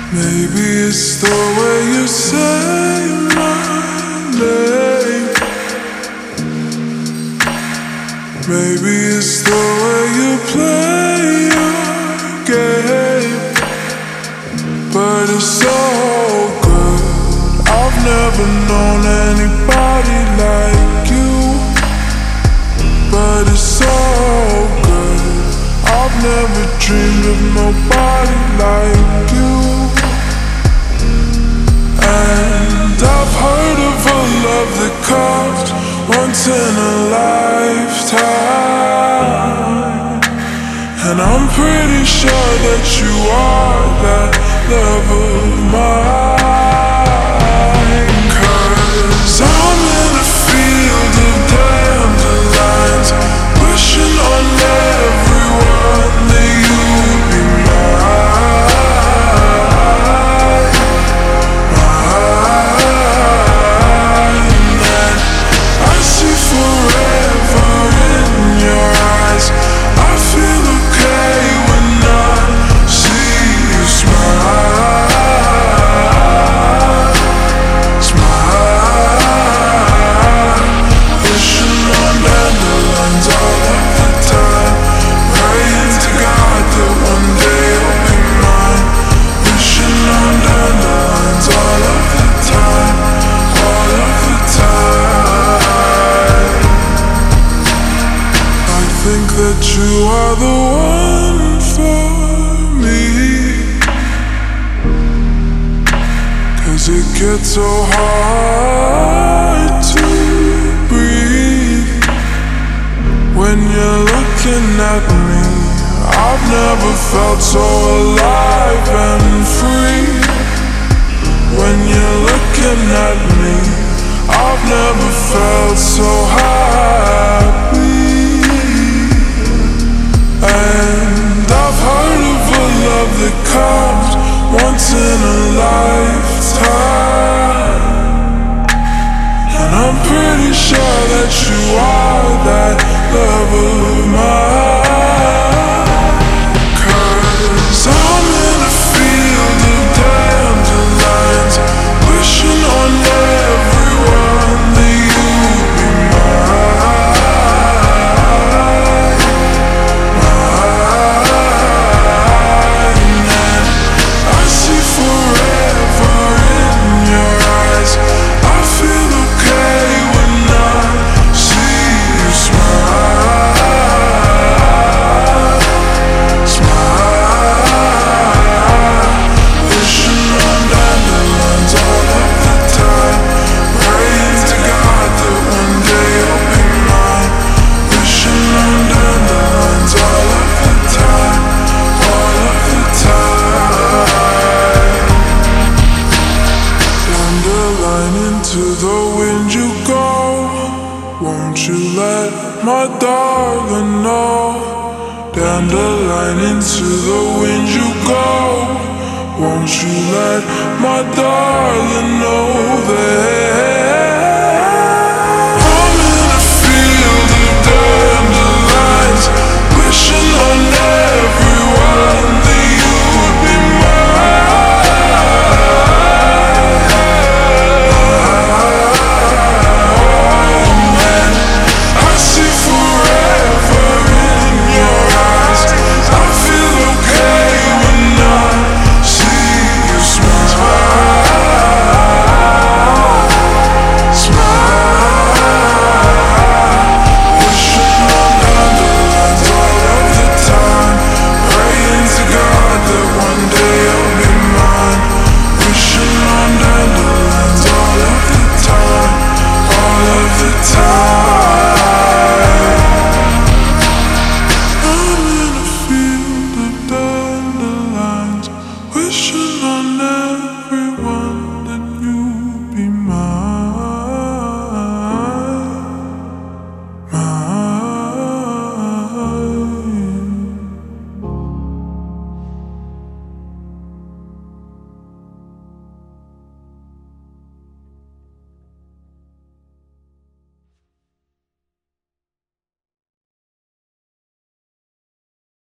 Maybe it's the way you say my name. Maybe it's the way you play your game. But it's so good. I've never known anybody like you. But it's so good. I've never dreamed of nobody like you. And I've heard of a love that comes once in a lifetime. And I'm pretty sure that you are that love of mine. 'Cause I'm in a field of dandelions, wishing on everyone that you'd be mine. And I see forever in your eyes. I feel okay when I see you smile. Smile. Wishing on dandelions all of the time, praying to God that one day you'll be mine. Wishing on dandelions all of the time, all of the time. I think that you are the one for me, 'cause it gets so hard to breathe when you're looking at me. I've never felt so alive and free when you're looking at me. I've never felt so happy. And I've heard of a love that comes once in a lifetime. And I'm pretty sure that you are that love of mine. 'Cause I'm in a field of dandelions, wishing on everyone that you'd be mine. Mine. And I see forever in your eyes. I feel okay when I see you smile. Smile. Wishing on dandelions all of the time, praying to God that one day you'll be mine. Wishing on dandelions all of the time, all of the time. Dandelion, into the wind you go. Won't you let my darling know? Dandelion, into the wind you go. Won't you let my darling